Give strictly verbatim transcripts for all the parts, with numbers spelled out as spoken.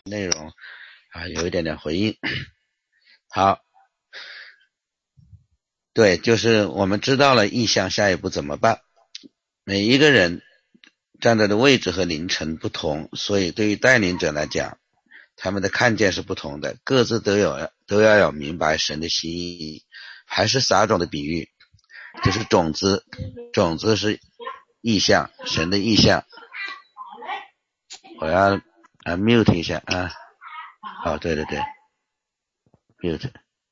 内容啊有一点点回应。好，对，就是我们知道了意向，下一步怎么办？每一个人站在的位置和凌晨不同，所以对于带领者来讲，他们的看见是不同的，各自都有都要有明白神的心意。还是撒种的比喻，就是种子，种子是意向，神的意向。我要啊 mute 一下啊，哦，对对对 ，mute。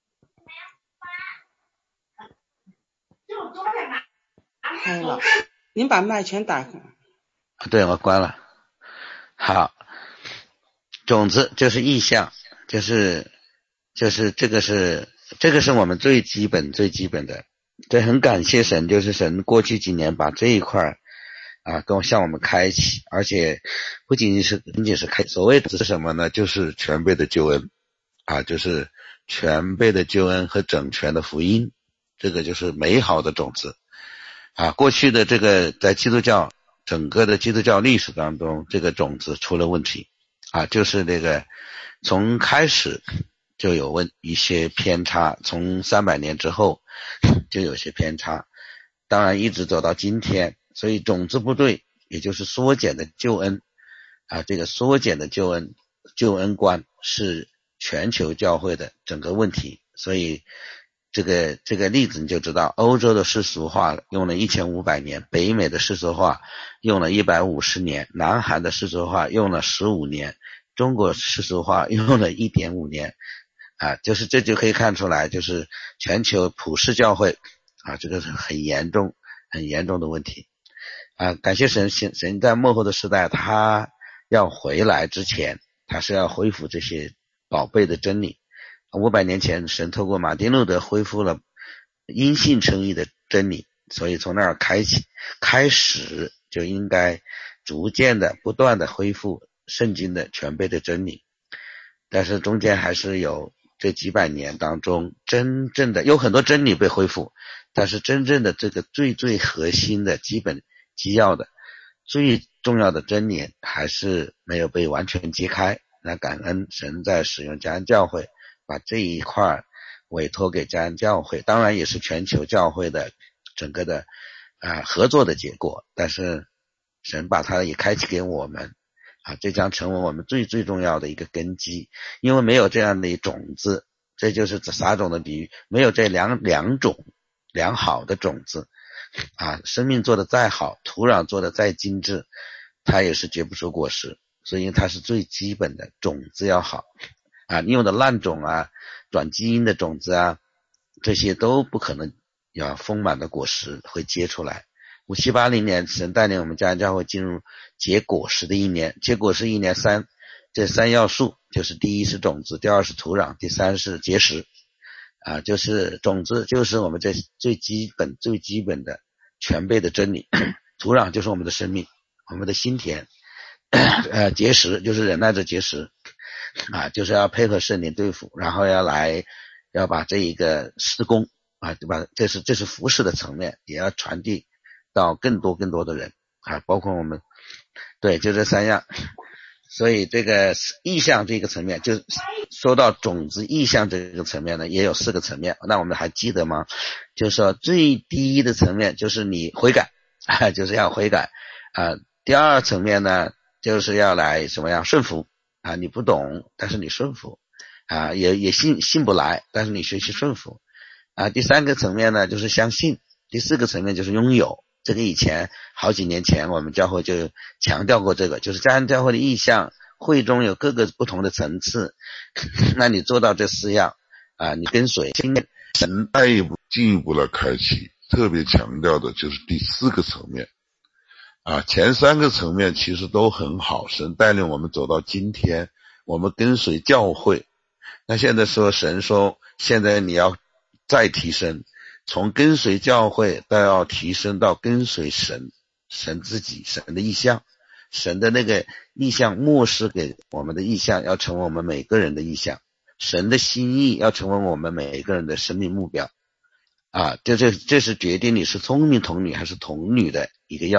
开了，您把麦全打开。 对，我关了。好，种子就是意向，就是就是这个是这个是我们最基本最基本的。对，很感谢神，就是神过去几年把这一块啊跟向我们开启，而且不仅仅是仅仅是开，所谓的是什么呢？就是全备的救恩啊，就是全备的救恩和整全的福音，这个就是美好的种子啊。过去的这个在基督教整个的基督教历史当中，这个种子出了问题啊，就是那个从开始就有问一些偏差，从三百年之后就有些偏差，当然一直走到今天，所以种子不对，也就是缩减的救恩啊，这个缩减的救恩救恩观是全球教会的整个问题。所以这个这个例子你就知道，欧洲的世俗化用了一千五百年，北美的世俗化用了一百五十年，南韩的世俗化用了十五年，中国世俗化用了 一点五年啊，就是这就可以看出来，就是全球普世教会啊，这个是很严重很严重的问题啊。感谢神，神在末后的时代他要回来之前，他是要恢复这些宝贝的真理。五百年前神透过马丁路德恢复了因信称义的真理，所以从那儿开启开始就应该逐渐的不断的恢复圣经的全备的真理。但是中间还是有这几百年当中，真正的有很多真理被恢复，但是真正的这个最最核心的基本基要的最重要的真理还是没有被完全揭开。那感恩神在使用嘉安教会把这一块委托给嘉安教会，当然也是全球教会的整个的啊、呃、合作的结果，但是神把它也开启给我们啊，这将成为我们最最重要的一个根基。因为没有这样的种子，这就是撒种的比喻，没有这两两种良好的种子啊，生命做得再好，土壤做得再精致，它也是结不出果实。所以它是最基本的，种子要好啊，你用的烂种啊，转基因的种子啊，这些都不可能有丰满的果实会结出来。五七八零年神带领我们嘉安教会进入结果实的一年，结果是一年三这三要素，就是第一是种子，第二是土壤，第三是结实啊，就是种子就是我们这最基本最基本的全备的真理，土壤就是我们的生命，我们的心田呃，结实就是忍耐着结实啊，就是要配合圣灵对付，然后要来要把这一个事工啊，对吧？这是这是服事的层面，也要传递到更多更多的人啊，包括我们，对，就这三样。所以这个意向这个层面，就说到种子意向这个层面呢，也有四个层面。那我们还记得吗？就是说最低的层面就是你悔改啊，就是要悔改啊。第二层面呢，就是要来什么样顺服啊，你不懂，但是你顺服啊，也也信信不来，但是你学习顺服啊。第三个层面呢，就是相信。第四个层面就是拥有。这个以前好几年前我们教会就强调过这个，就是嘉安教会的意向，会中有各个不同的层次，那你做到这四样啊，你跟随神再一步进一步来开启，特别强调的就是第四个层面啊，前三个层面其实都很好，神带领我们走到今天，我们跟随教会。那现在说神说现在你要再提升，从跟随教会都要提升到跟随神，神自己，神的意向，神的那个意向，漠视给我们的意向要成为我们每个人的意向，神的心意要成为我们每个人的生命目标啊，这这这是决定你是聪明童女还是童女的一个要素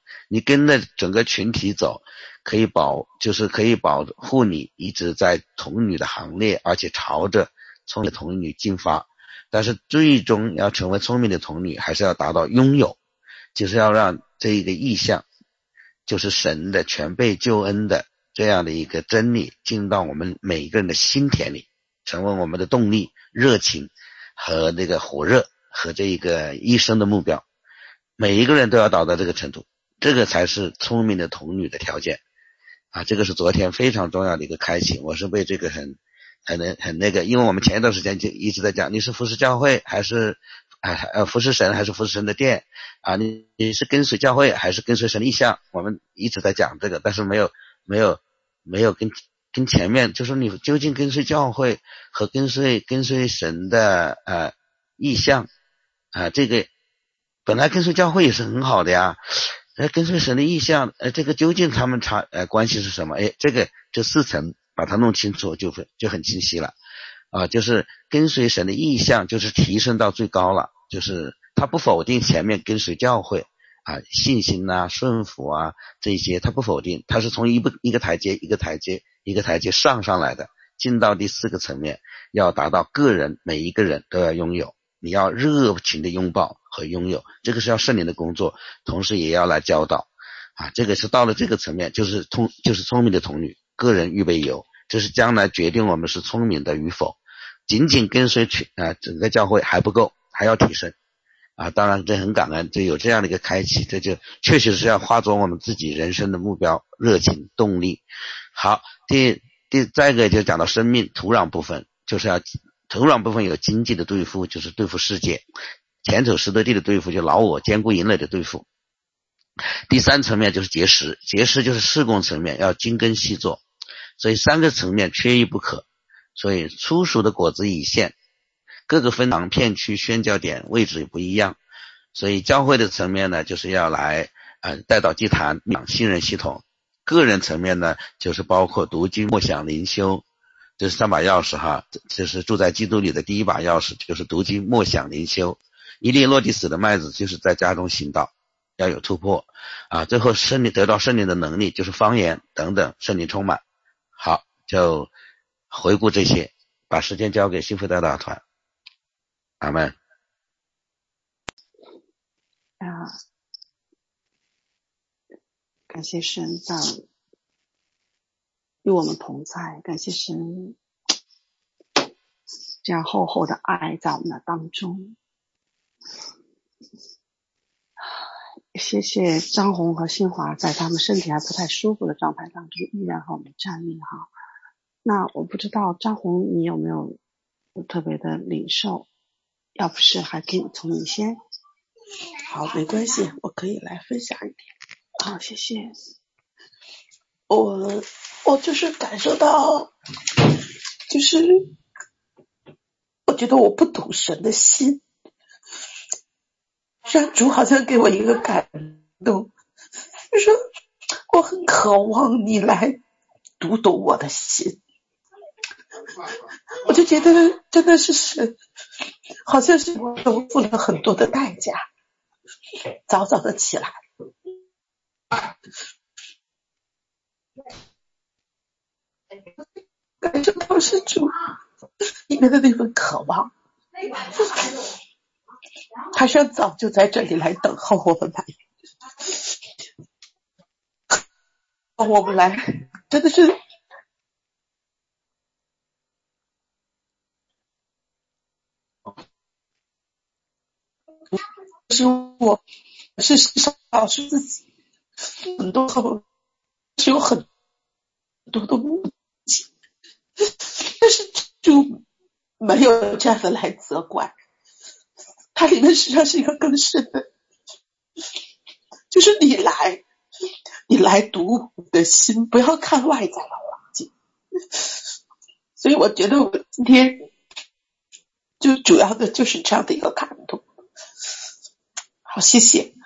你跟着整个群体走，可以保就是可以保护你一直在童女的行列，而且朝着聪明的童女进发。但是最终要成为聪明的童女，还是要达到拥有，就是要让这一个意象，就是神的全备救恩的这样的一个真理进到我们每一个人的心田里，成为我们的动力、热情和那个火热和这一个一生的目标。每一个人都要达到这个程度，这个才是聪明的童女的条件啊！这个是昨天非常重要的一个开启，我是被这个很很很那个，因为我们前一段时间就一直在讲，你是服侍教会还是呃服侍神还是服侍神的殿啊？你你是跟随教会还是跟随神的意象？我们一直在讲这个，但是没有没有没有跟跟前面，就是你究竟跟随教会和跟随跟随神的呃意象啊，这个本来跟随教会也是很好的呀，呃跟随神的意象，呃这个究竟他们差呃关系是什么？哎，这个这四层把它弄清楚就就很清晰了啊，就是跟随神的意象就是提升到最高了，就是他不否定前面跟随教会啊信心啊顺服啊这些，他不否定，他是从一步一个台阶一个台阶一个台阶上上来的，进到第四个层面，要达到个人每一个人都要拥有，你要热情的拥抱和拥有，这个是要圣灵的工作，同时也要来教导啊，这个是到了这个层面，就是聪就是聪明的童女，个人预备有，这是将来决定我们是聪明的与否。仅仅跟随群啊整个教会还不够，还要提升啊！当然这很感恩，这有这样的一个开启，这就确实是要化作我们自己人生的目标、热情、动力。好，第第再一个就讲到生命土壤部分，就是要土壤部分有经济的对付，就是对付世界；前走实得地的对付，就老我坚固营垒的对付。第三层面就是结实，结实就是事工层面，要精耕细作，所以三个层面缺一不可。所以粗熟的果子已现，各个分堂片区宣教点位置不一样，所以教会的层面呢，就是要来呃带到祭坛养信任系统；个人层面呢，就是包括读经、默想、灵修，这是三把钥匙哈，这是住在基督里的第一把钥匙，就是读经、默想、灵修。一粒落地死的麦子，就是在家中行道，要有突破啊！最后圣灵得到圣灵的能力，就是方言等等，圣灵充满。好，就回顾这些，把时间交给幸福的大团。阿们。 啊，感谢神让与我们同在，感谢神这样厚厚的爱在我们的当中。谢谢张红和新华在他们身体还不太舒服的状态当中依然和我们站立哈。那我不知道张红你有没有特别的领受，要不是还可以从你先。 好，没关系，我可以来分享一点。 好，谢谢。 我我就是感受到，就是我觉得我不懂神的心，让主好像给我一个感动，就是我很渴望你来读懂我的心。我就觉得真的是神，好像是我都付了很多的代价，早早的起来，感受到是主里面的那份渴望，好像早就在这里来等候我们来，我们来，真的是。是我是少数自己很多后是有很多的误解，但是就没有这样的来责怪，它里面实际上是一个更深的，就是你来你来读你的心，不要看外在的环境。所以我觉得我今天就主要的就是这样的一个感动。好，谢谢。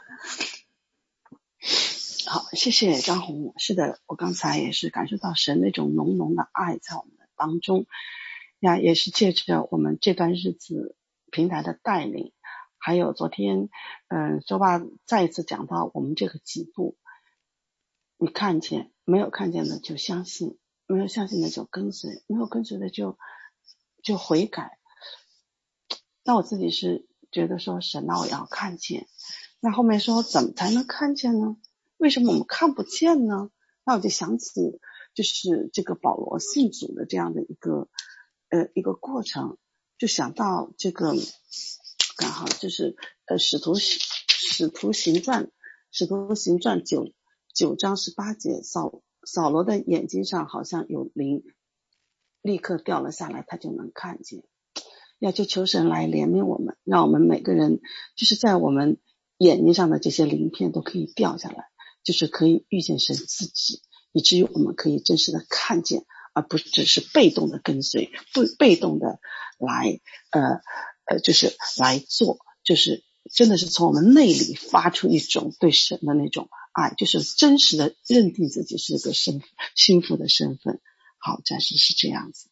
好，谢谢张红。是的，我刚才也是感受到神那种浓浓的爱在我们的当中呀，也是借着我们这段日子平台的带领， 还有昨天嗯周爸再一次讲到我们这个几步，你看见没有看见的就相信，没有相信的就跟随，没有跟随的就就悔改。那我自己是觉得说神那我要看见，那后面说怎么才能看见呢？为什么我们看不见呢？那我就想起就是这个保罗信主的这样的一个呃一个过程，就想到这个刚好就是呃使徒使徒行传使徒行传九九章十八节，扫扫罗的眼睛上好像有灵立刻掉了下来，他就能看见。要就求神来怜悯我们，让我们每个人就是在我们眼睛上的这些鳞片都可以掉下来，就是可以遇见神自己，以至于我们可以真实的看见，而不只是被动的跟随，不被动的来呃呃就是来做，就是真的是从我们内里发出一种对神的那种爱，就是真实的认定自己是一个身心腹的身份。好，暂时是这样子。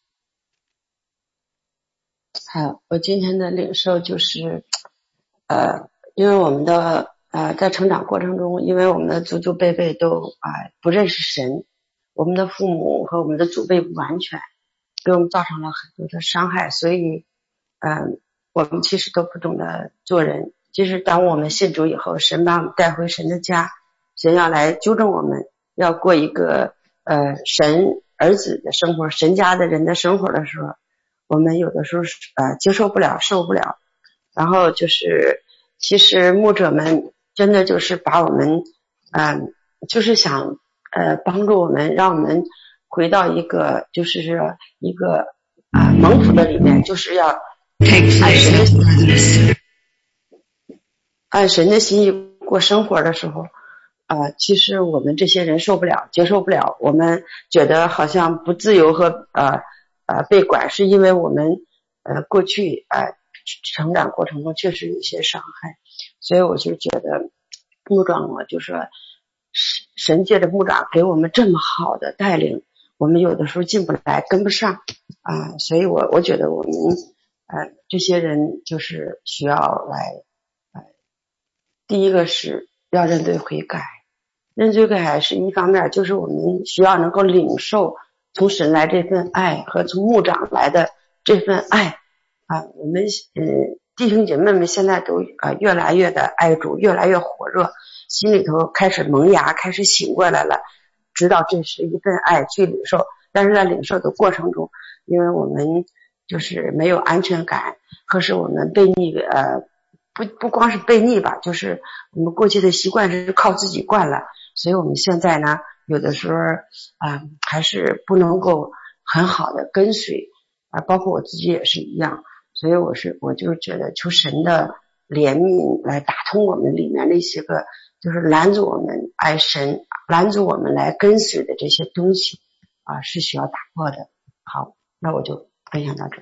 好，我今天的领受就是呃因为我们的呃在成长过程中，因为我们的祖祖辈辈都啊、呃、不认识神，我们的父母和我们的祖辈不完全，给我们造成了很多的伤害，所以嗯、呃、我们其实都不懂得做人。其实当我们信主以后，神把我们带回神的家，神要来纠正我们，要过一个呃神儿子的生活，神家的人的生活的时候，我们有的时候呃接受不了，受不了。然后就是其实牧者们真的就是把我们嗯、呃、就是想呃帮助我们，让我们回到一个就是一个啊、呃、蒙福的里面，就是要按神的按神的心意过生活的时候啊、呃、其实我们这些人受不了，接受不了，我们觉得好像不自由和呃呃被管，是因为我们呃过去呃成长过程中确实有一些伤害。所以我就觉得牧长啊，就说神界的牧长给我们这么好的带领，我们有的时候进不来，跟不上啊、呃，所以我我觉得我们呃这些人就是需要来呃第一个是要认罪悔改，认罪悔改是一方面，就是我们需要能够领受从神来这份爱和从牧长来的这份爱啊，我们呃弟兄姐妹们现在都啊、呃、越来越的爱主，越来越火热，心里头开始萌芽，开始醒过来了，知道这是一份爱去领受。但是在领受的过程中，因为我们就是没有安全感，或是我们悖逆呃不不光是悖逆吧，就是我们过去的习惯是靠自己惯了，所以我们现在呢有的时候啊、呃、还是不能够很好的跟随啊、呃，包括我自己也是一样。所以我是我就觉得求神的怜悯来打通我们里面那些个就是拦阻我们爱神，拦阻我们来跟随的这些东西啊，是需要打破的。好，那我就分享到这里。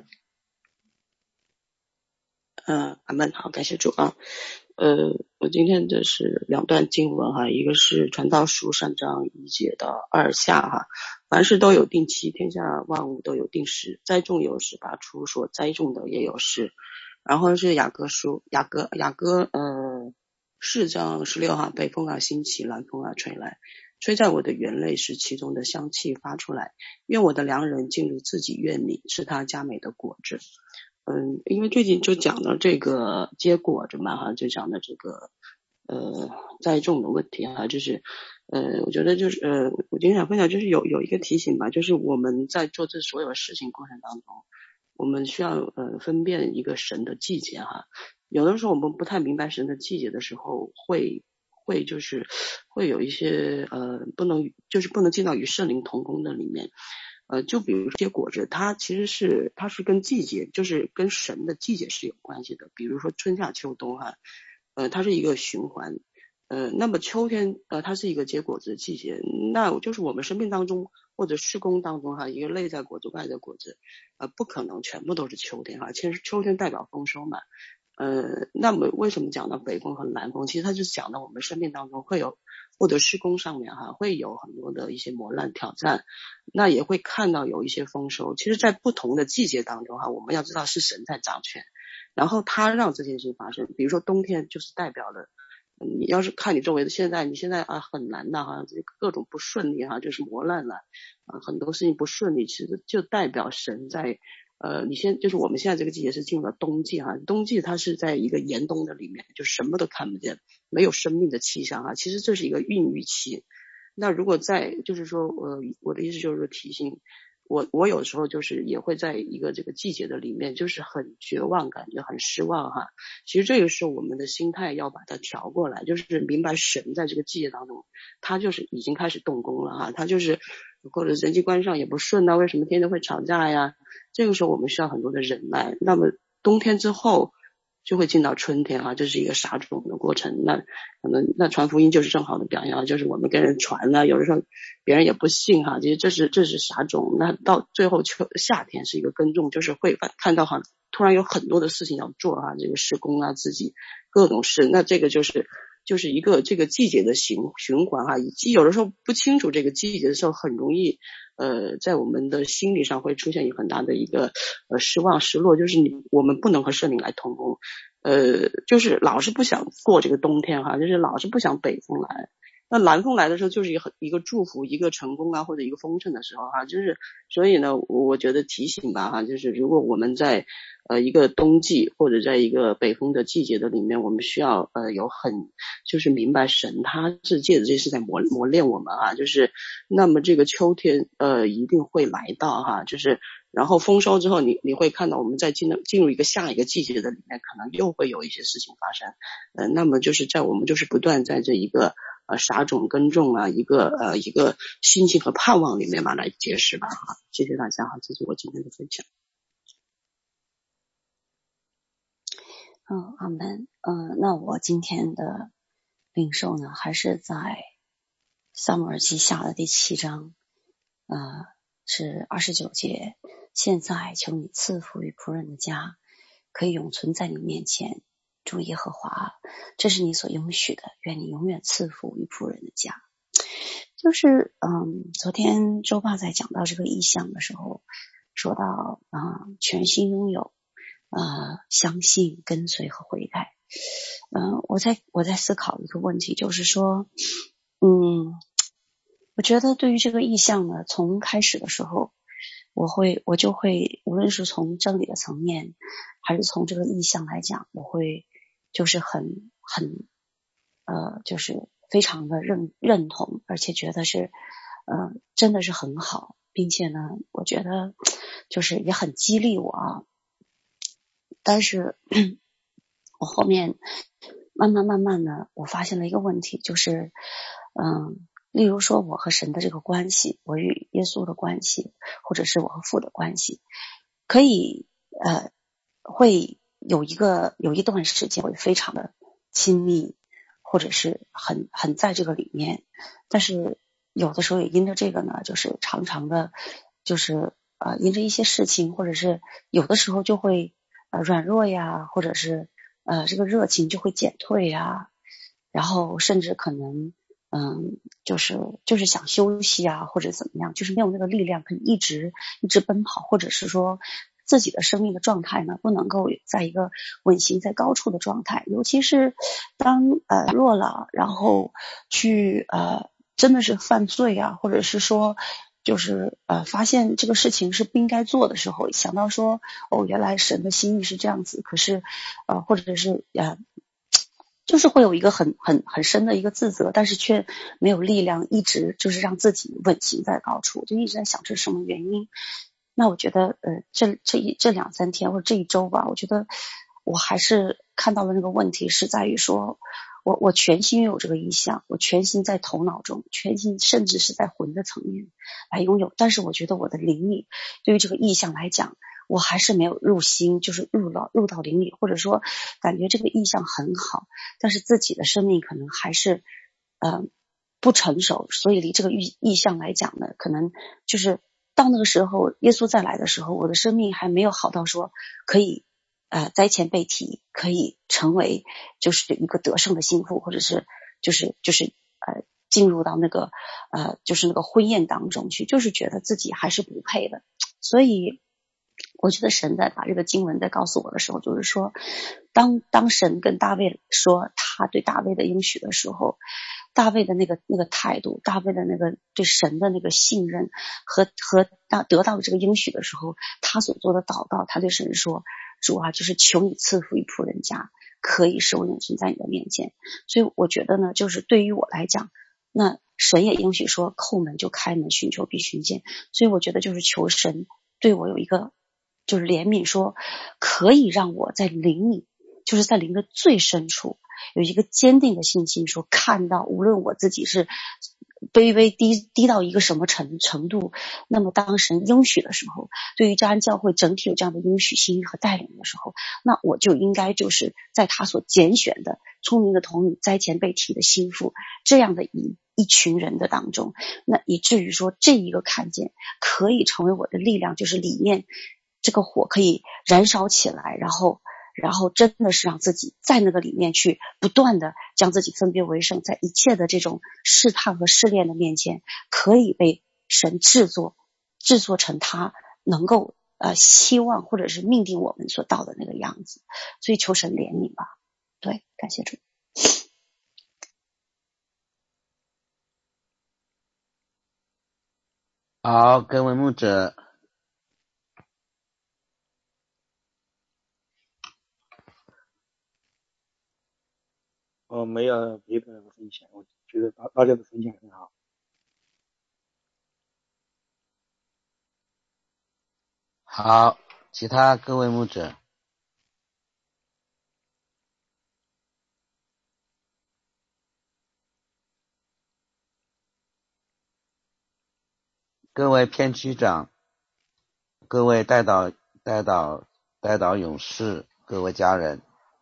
嗯，阿们，好，感谢主啊。呃，我今天的是两段经文哈，一个是传道书三章一节到二下哈，凡事都有定期，天下万物都有定时，栽种有时，拔出所栽种的也有时。然后是雅各书，雅各雅各呃四章十六号，北风啊兴起，南风啊吹来，吹在我的园类，使其中的香气发出来，愿我的良人进入自己院里，吃他佳美的果子。嗯，因为最近就讲了这个结果子嘛哈，就讲的这个呃栽种的问题哈，就是呃我觉得就是呃我今天想分享就是有有一个提醒吧，就是我们在做这所有的事情过程当中，我们需要呃分辨一个神的季节哈，有的时候我们不太明白神的季节的时候，会会就是会有一些呃不能就是不能进到与圣灵同工的里面。呃，就比如说结果子，它其实是它是跟季节，就是跟神的季节是有关系的。比如说春夏秋冬哈，呃，它是一个循环。呃，那么秋天呃，它是一个结果子的季节，那就是我们生命当中或者事工当中哈，一个内在果子外在果子，呃，不可能全部都是秋天哈，其实秋天代表丰收嘛。呃，那么为什么讲到北风和南风？其实它就是讲到我们生命当中会有，或者施工上面哈，会有很多的一些磨难挑战，那也会看到有一些丰收。其实在不同的季节当中哈，我们要知道是神在掌权， 然后他让这件事情发生。比如说冬天就是代表了，你要是看你周围的现在，你现在啊很难的哈，各种不顺利哈，就是磨难了啊，很多事情不顺利，其实就代表神在呃，你现就是我们现在这个季节是进入了冬季哈，冬季它是在一个严冬的里面，就什么都看不见，没有生命的气象哈，其实这是一个孕育期。那如果在就是说呃，我的意思就是提醒我，我有时候就是也会在一个这个季节的里面，就是很绝望，感觉很失望哈。其实这个是我们的心态要把它调过来，就是明白神在这个季节当中，他就是已经开始动工了哈，他就是或者人际关系上也不顺啊，为什么天天会吵架呀？这个时候我们需要很多的忍耐。那么冬天之后就会进到春天啊，这是一个撒种的过程。那可能那传福音就是正好的表现啊，就是我们跟人传啊，有的时候别人也不信哈，其实这是这是撒种。那到最后秋夏天是一个耕种，就是会看到哈，突然有很多的事情要做啊，这个施工啊，自己各种事。那这个就是就是一个这个季节的循循环哈，以及有的时候不清楚这个季节的时候，很容易呃在我们的心理上会出现很大的一个呃失望失落，就是你我们不能和圣灵来同工，呃就是老是不想过这个冬天哈，就是老是不想北风来。那南风来的时候就是一个一个祝福，一个成功啊，或者一个丰盛的时候哈，就是所以呢，我觉得提醒吧哈，就是如果我们在呃一个冬季或者在一个北风的季节的里面，我们需要呃有很就是明白神他是借着这事在磨磨练我们哈，就是那么这个秋天呃一定会来到哈，就是然后丰收之后你你会看到我们在进入进入一个下一个季节的里面，可能又会有一些事情发生，呃那么就是在我们就是不断在这一个呃撒种耕种啊，一个呃一个心情和盼望里面嘛来结识吧哈，谢谢大家哈，这是我今天的分享。 嗯，阿门。嗯，那我今天的领受呢，还是在撒母耳记下的第七章，呃，是二十九节。现在求你赐福于仆人的家，可以永存在你面前。主耶和华，这是你所应许的，愿你永远赐福于仆人的家。就是嗯，昨天周爸在讲到这个意象的时候，说到啊、呃，全心拥有。呃，相信、跟随和悔改。嗯、呃，我在我在思考一个问题，就是说，嗯，我觉得对于这个意象呢，从开始的时候，我会我就会，无论是从真理的层面，还是从这个意象来讲，我会就是很很呃，就是非常的认认同，而且觉得是呃真的是很好，并且呢，我觉得就是也很激励我啊。但是我后面慢慢慢慢的我发现了一个问题，就是嗯，例如说我和神的这个关系，我与耶稣的关系，或者是我和父的关系，可以呃会有一个有一段时间会非常的亲密，或者是很很在这个里面，但是有的时候也因着这个呢，就是常常的就是呃因着一些事情，或者是有的时候就会呃，软弱呀，或者是呃，这个热情就会减退呀，然后甚至可能嗯，就是就是想休息啊，或者怎么样，就是没有那个力量可以一直一直奔跑，或者是说自己的生命的状态呢，不能够在一个稳行在高处的状态，尤其是当呃弱了，然后去呃真的是犯罪啊，或者是说。就是呃，发现这个事情是不应该做的时候，想到说，哦，原来神的心意是这样子，可是呃，或者是呃，就是会有一个很很很深的一个自责，但是却没有力量一直就是让自己稳行在高处，就一直在想这是什么原因。那我觉得呃，这这一这两三天或者这一周吧，我觉得我还是看到了那个问题是在于说。我我全心拥有这个意向，我全心在头脑中，全心甚至是在魂的层面来拥有。但是我觉得我的灵里对于这个意向来讲，我还是没有入心，就是入到入到灵里，或者说感觉这个意向很好，但是自己的生命可能还是呃不成熟，所以离这个意意向来讲呢，可能就是到那个时候，耶稣再来的时候，我的生命还没有好到说可以。呃，灾前被提可以成为就是一个得胜的心腹，或者是就是就是呃进入到那个呃就是那个婚宴当中去，就是觉得自己还是不配的，所以我觉得神在把这个经文在告诉我的时候，就是说当当神跟大卫说他对大卫的应许的时候，大卫的那个那个态度，大卫的那个对神的那个信任和和得到这个应许的时候，他所做的祷告，他对神说，主啊，就是求你赐福于仆人家，可以使我永存在你的面前。所以我觉得呢，就是对于我来讲，那神也应许说叩门就开门，寻求必寻见。所以我觉得就是求神对我有一个就是怜悯，说可以让我在灵里，就是在灵的最深处有一个坚定的信心，说看到无论我自己是卑微低低到一个什么程程度，那么当神应许的时候，对于嘉安教会整体有这样的应许心和带领的时候，那我就应该就是在他所拣选的聪明的童女栽前被提的心腹这样的一一群人的当中，那以至于说这一个看见可以成为我的力量，就是里面这个火可以燃烧起来，然后然后真的是让自己在那个里面去不断的将自己分别为圣，在一切的这种试探和试炼的面前，可以被神制作制作成他能够呃希望或者是命定我们所到的那个样子。所以求神怜悯吧。对，感谢主。 好，各位牧者。 我没有别的分享，我觉得大大家的分享很好。 好，其他各位牧者。各位片区长，各位代导代导代导勇士，各位家人。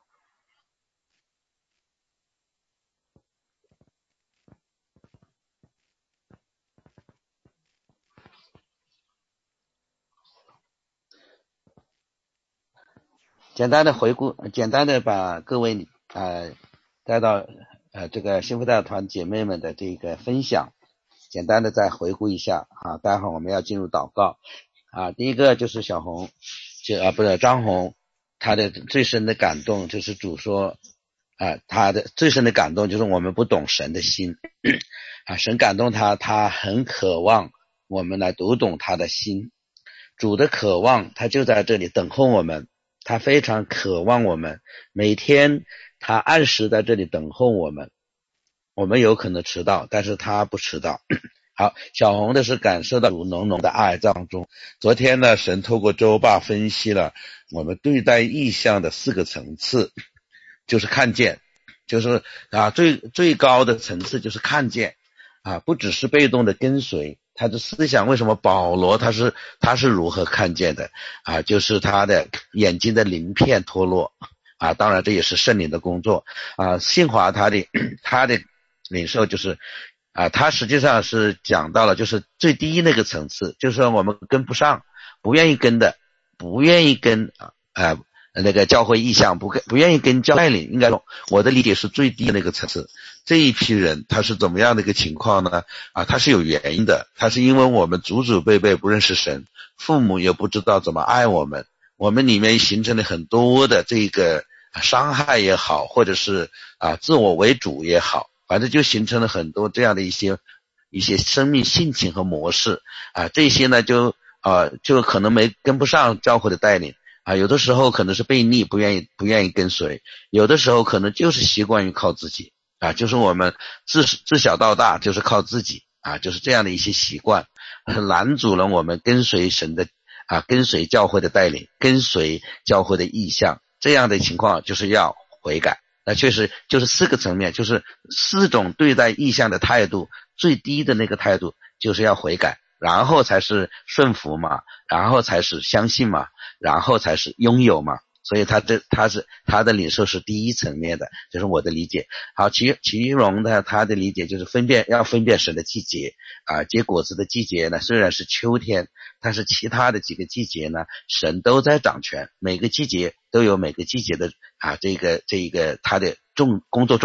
简单的回顾，简单的把各位呃带到呃这个幸福代表团姐妹们的这个分享，简单的再回顾一下啊。待会儿我们要进入祷告啊。第一个就是小红，就啊不是张红，他的最深的感动就是主说啊，他的最深的感动就是我们不懂神的心啊，神感动他，他很渴望我们来读懂他的心。主的渴望他就在这里等候我们，他非常渴望我们，每天他按时在这里等候我们。我们有可能迟到，但是他不迟到。好，小红的是感受到主浓浓的爱在当中。昨天呢，神透过周爸分析了我们对待意象的四个层次，就是看见，就是啊最最高的层次就是看见啊，不只是被动的跟随。他的思想为什么保罗他是他是如何看见的啊？就是他的眼睛的鳞片脱落啊，当然这也是圣灵的工作啊。信华他的他的领受就是啊，他实际上是讲到了就是最低那个层次，就是说我们跟不上，不愿意跟的，不愿意跟啊、呃、那个教会意向，不跟不愿意跟教带领，应该说我的理解是最低的那个层次。这一批人他是怎么样的一个情况呢？啊，他是有原因的，他是因为我们祖祖辈辈不认识神，父母也不知道怎么爱我们，我们里面形成了很多的这个伤害也好，或者是啊自我为主也好，反正就形成了很多这样的一些一些生命性情和模式啊，这些呢就啊就可能没跟不上教会的带领啊，有的时候可能是悖逆，不愿意不愿意跟随，有的时候可能就是习惯于靠自己啊，就是我们自自小到大就是靠自己啊，就是这样的一些习惯拦阻了我们跟随神的啊，跟随教会的带领，跟随教会的意向，这样的情况就是要悔改。那确实就是四个层面，就是四种对待意向的态度，最低的那个态度就是要悔改，然后才是顺服嘛，然后才是相信嘛，然后才是拥有嘛。所以他这他是他的领受是第一层面的，这是我的理解。好，其其荣的他的理解就是分辨要分辨神的季节啊，结果子的季节呢虽然是秋天，但是其他的几个季节呢神都在掌权，每个季节都有每个季节的啊这个这个他的重工作重点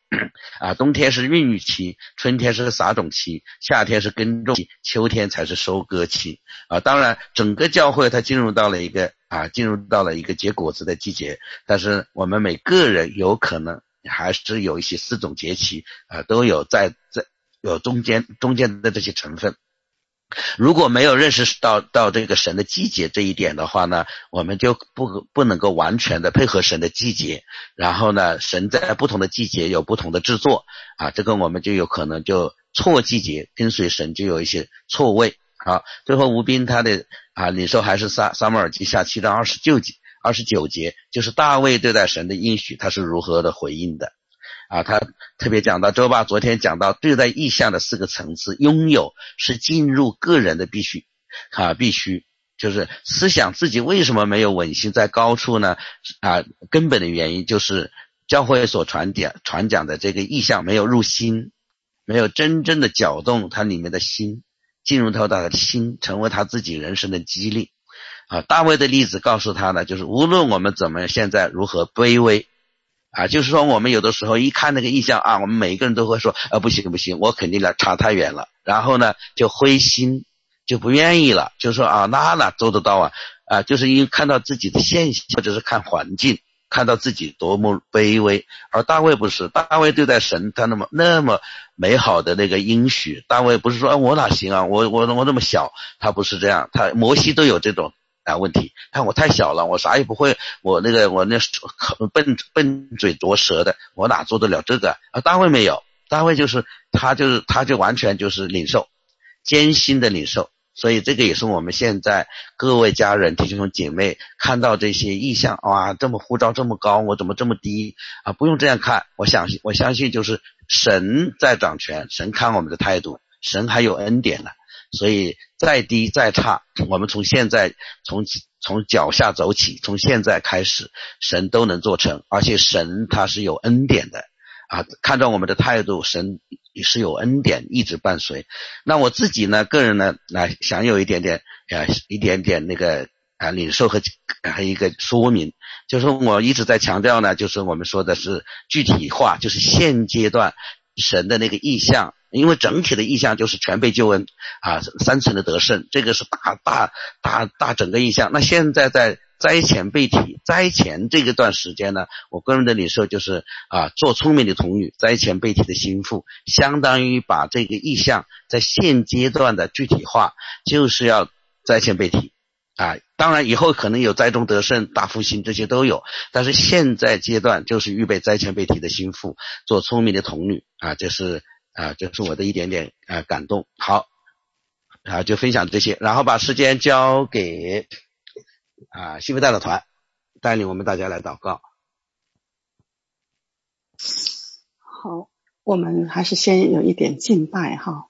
啊，冬天是孕育期，春天是撒种期，夏天是耕种期，秋天才是收割期。啊，当然整个教会它进入到了一个啊，进入到了一个结果子的季节，但是我们每个人有可能还是有一些四种节期啊，都有在在有中间中间的这些成分。如果没有认识到到这个神的季节这一点的话呢，我们就不不能够完全的配合神的季节，然后呢，神在不同的季节有不同的制作啊，这个我们就有可能就错季节，跟随神就有一些错位。好，最后吴斌他的啊领受还是撒撒母耳记下七章二十九节，二十九节就是大卫对待神的应许他是如何的回应的。啊，他特别讲到周爸昨天讲到对待意象的四个层次，拥有是进入个人的必须啊，必须就是思想自己为什么没有稳心在高处呢？啊，根本的原因就是教会所传讲传讲的这个意象没有入心，没有真正的搅动他里面的心，进入到他的心，成为他自己人生的激励。啊，大卫的例子告诉他呢，就是无论我们怎么现在如何卑微。啊，就是说我们有的时候一看那个意象啊，我们每一个人都会说啊，不行不行，我肯定来差太远了，然后呢就灰心，就不愿意了，就说啊那哪做得到啊啊，就是因为看到自己的现象或者是看环境，看到自己多么卑微。而大卫不是，大卫对待神他那么那么美好的那个应许，大卫不是说、啊、我哪行啊，我我我那么小，他不是这样，他摩西都有这种啊问题，看我太小了，我啥也不会，我那个我那笨笨嘴拙舌的，我哪做得了这个啊？大卫没有，大卫就是他就是他就完全就是领受，艰辛的领受。所以这个也是我们现在各位家人弟兄姐妹看到这些意象，哇，这么呼召这么高，我怎么这么低啊？不用这样看，我相信我相信就是神在掌权，神看我们的态度，神还有恩典的。所以再低再差，我们从现在从从脚下走起，从现在开始神都能做成，而且神他是有恩典的啊，看到我们的态度，神是有恩典一直伴随。那我自己呢个人呢来想有一点点啊一点点那个啊领受和还有一个说明，就是我一直在强调呢，就是我们说的是具体化，就是现阶段神的那个意象，因为整体的意象就是全备救恩啊，三层的得胜，这个是大大大大整个意象。那现在在灾前备体，灾前这个段时间呢，我个人的领受就是啊，做聪明的童女，灾前备体的心腹，相当于把这个意象在现阶段的具体化，就是要灾前备体啊。当然以后可能有灾中得胜、大复兴这些都有，但是现在阶段就是预备灾前备体的心腹，做聪明的童女啊，这是啊，这是我的一点点啊感动。好，啊就分享这些，然后把时间交给啊西非代表团，带领我们大家来祷告。 好，我们还是先有一点敬拜哈。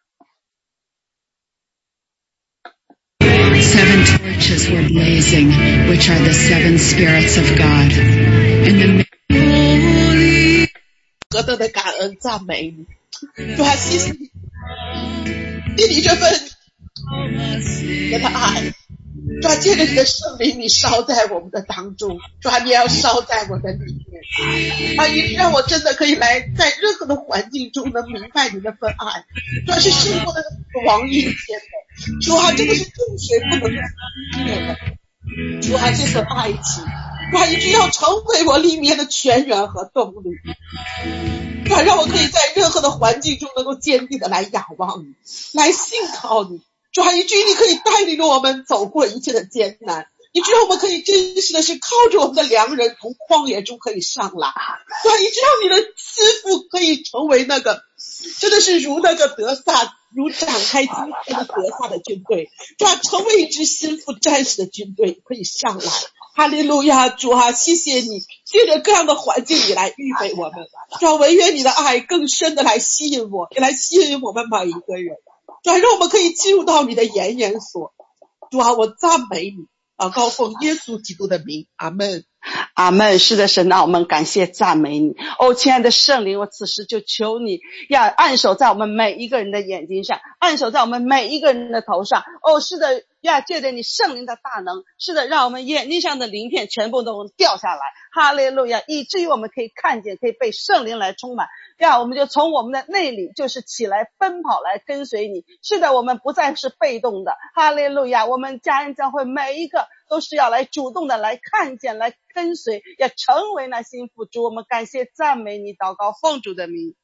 Seven torches were blazing, which are the seven spirits of God. And the holy 何等的感恩赞美你，主啊，谢谢你，谢你这份你的爱，主啊，借着你的圣灵，你烧在我们的当中，主啊，你要烧在我的里面，啊，你让我真的可以来在任何的环境中能明白你那份爱，主啊，是胜过的王阴间的，主啊，真的是众水不能灭的，主啊，这份爱情，主啊，一定要成为我里面的泉源和动力，主啊，让我可以在任何的环境中能够坚定的来仰望你，来信靠你，主啊，以至于你可以带领着我们走过一切的艰难，以至于我们可以真实的是靠着我们的良人从旷野中可以上来，主啊，以至于让你的心腹可以成为那个真的是如那个得撒，如展开今天的得撒的军队，主啊，成为一支心腹战士的军队可以上来。哈利路亚，主啊，谢谢你借着各样的环境里来预备我们，主啊，惟愿你的爱更深的来吸引我，也来吸引我们每一个人，主啊，让我们可以进入到你的言言所，主啊，我赞美你啊，高奉耶稣基督的名，阿们。 阿们。是的，神啊，我们感谢赞美你。哦，亲爱的圣灵，我此时就求你要按手在我们每一个人的眼睛上，按手在我们每一个人的头上。哦，是的， 呀，借着你圣灵的大能，是的，让我们眼睛上的鳞片全部都掉下来，哈利路亚，以至于我们可以看见，可以被圣灵来充满呀，我们就从我们的内里就是起来奔跑来跟随你，是的，我们不再是被动的，哈利路亚，我们家人教会每一个都是要来主动的来看见，来跟随，要成为那心腹主，我们感谢赞美你，祷告奉主的名。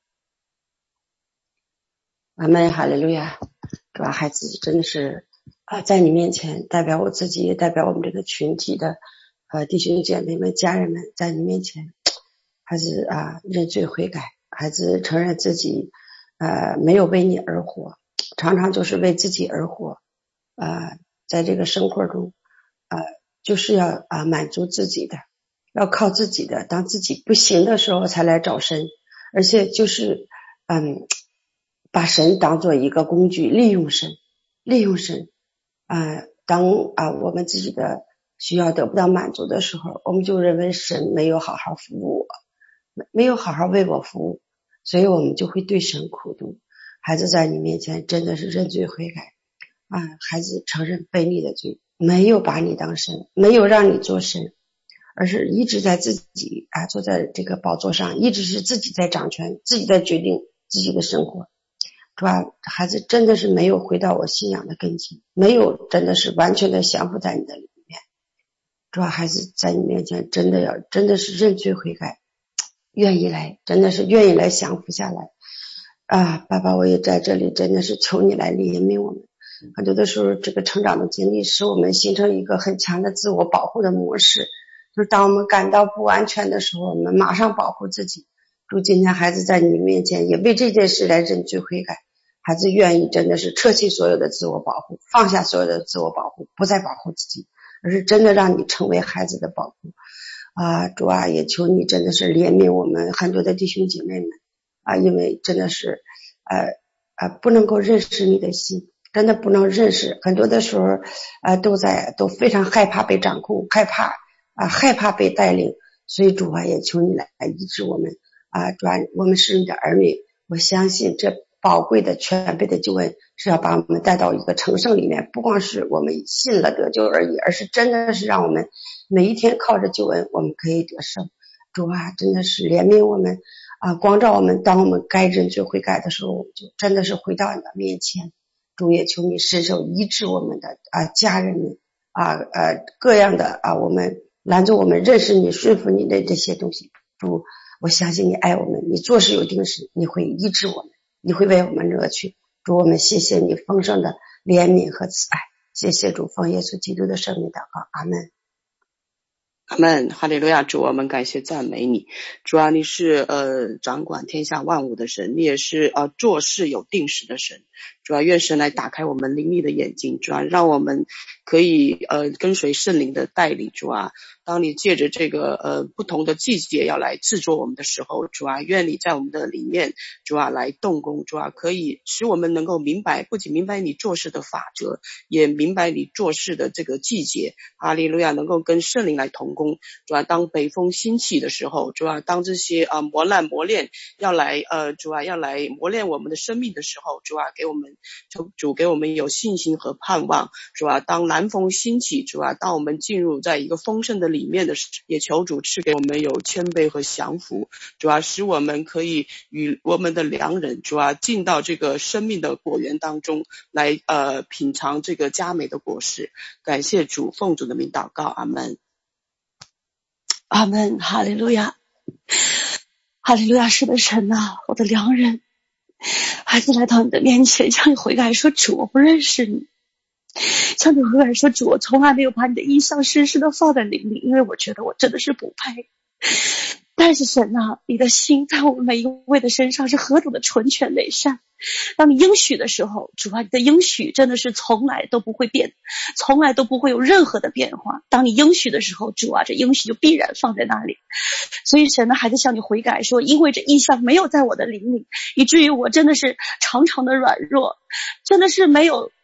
阿们，哈利路亚。主啊，孩子真的是啊，在你面前代表我自己，也代表我们这个群体的呃弟兄姐妹们、家人们，在你面前，孩子啊认罪悔改，孩子承认自己呃没有为你而活，常常就是为自己而活，呃，在这个生活中，呃，就是要啊满足自己的，要靠自己的，当自己不行的时候才来找神，而且就是嗯。把神当做一个工具，利用神，利用神啊、呃！当啊、呃、我们自己的需要得不到满足的时候，我们就认为神没有好好服务我，没有好好为我服务，所以我们就会对神苦毒。孩子在你面前真的是认罪悔改啊、呃！孩子承认背逆的罪，没有把你当神，没有让你做神，而是一直在自己啊坐在这个宝座上，一直是自己在掌权，自己在决定自己的生活。是吧？孩子真的是没有回到我信仰的根基，没有真的是完全的降服在你的里面。是吧？孩子在你面前真的要真的是认罪悔改，愿意来，真的是愿意来降服下来啊！爸爸，我也在这里真的是求你来怜悯我们。很多的时候，这个成长的经历使我们形成一个很强的自我保护的模式，就是当我们感到不安全的时候，我们马上保护自己。主，今天孩子在你面前也为这件事来认罪悔改。孩子愿意真的是撤弃所有的自我保护，放下所有的自我保护，不再保护自己，而是真的让你成为孩子的保护啊！主啊，也求你真的是怜悯我们很多的弟兄姐妹们啊，因为真的是呃呃不能够认识你的心，真的不能认识，很多的时候呃都在都非常害怕被掌控，害怕啊害怕被带领，所以主啊，也求你来医治我们啊！主啊，我们是你的儿女，我相信这宝贵的全备的救恩是要把我们带到一个成圣里面，不光是我们信了得救而已，而是真的是让我们每一天靠着救恩我们可以得胜。主啊，真的是怜悯我们啊，光照我们，当我们该认罪悔改的时候，我们就真的是回到你的面前。主也求你伸手医治我们的啊家人们啊呃各样的啊我们拦住我们认识你顺服你的这些东西。主，我相信你爱我们，你做事有定时，你会医治我们，你会为我们乐去。主，我们谢谢你丰盛的怜悯和慈爱，谢谢主，奉耶稣基督的圣名祷告，阿们。 阿们，哈利路亚！主，我们感谢赞美你。主啊，你是呃掌管天下万物的神，你也是呃做事有定时的神。主啊，愿神来打开我们灵力的眼睛，主啊，让我们可以呃跟随圣灵的带领。主啊，当你借着这个呃不同的季节要来制作我们的时候，主啊，愿你在我们的里面，主啊来动工，主啊可以使我们能够明白，不仅明白你做事的法则，也明白你做事的这个季节。哈利路亚，能够跟圣灵来同工。主啊，当北风兴起的时候，主啊，当这些啊、呃、磨难磨练要来呃主啊要来磨练我们的生命的时候，主啊给我们求主给我们有信心和盼望。主啊，当南风兴起，主啊，当我们进入在一个丰盛的里面的时候，也求主赐给我们有谦卑和降服。主啊，使我们可以与我们的良人主啊进到这个生命的果园当中来呃品尝这个佳美的果实。感谢主，奉主的名祷告，阿们。 阿们，哈利路亚，哈利路亚！是的，神啊，我的良人，孩子来到你的面前，向你悔改说，主，我不认识你。向你悔改说，主，我从来没有把你的意象深深的放在灵里，因为我觉得我真的是不配。但是神啊，你的心在我们每一位的身上是何等的纯全美善。当你应许的时候，主啊，你的应许真的是从来都不会变，从来都不会有任何的变化。当你应许的时候，主啊，这应许就必然放在那里。所以神的孩子向你悔改说，因为这意象没有在我的灵里，以至于我真的是常常的软弱，真的是没有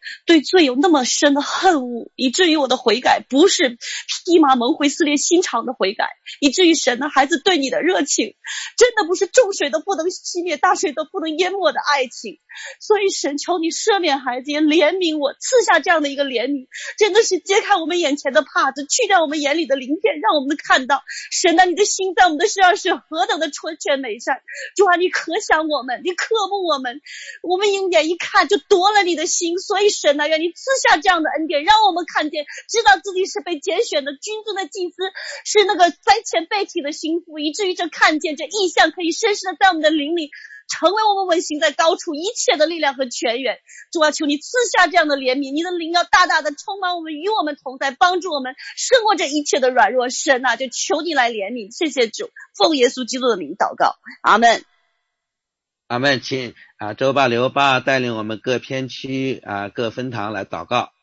对罪有那么深的恨恶，以至于我的悔改不是披麻蒙灰撕裂心肠的悔改，以至于神的孩子对你的热情真的不是众水都不能熄灭，大水都不能淹没的爱情。所以神求你赦免孩子，也怜悯我，赐下这样的一个怜悯，真的是揭开我们眼前的帕子，去掉我们眼里的鳞片，让我们看到神啊，你的心在我们的身上是何等的纯全美善。主啊，你可想我们，你渴慕我们，我们一眼一看就夺了你的心。所以神啊，愿你赐下这样的恩典，让我们看见，知道自己是被拣选的君尊的祭司，是那个灾前被提的心腹，以至于这看见这意象可以深深的在我们的灵里成为我们稳行在高处一切的力量和泉源。主啊，求你赐下这样的怜悯，你的灵要大大的充满我们，与我们同在，帮助我们胜过这一切的软弱。神啊，就求你来怜悯。谢谢主，奉耶稣基督的名祷告，阿们。 阿们，请啊周爸刘爸带领我们各片区啊各分堂来祷告。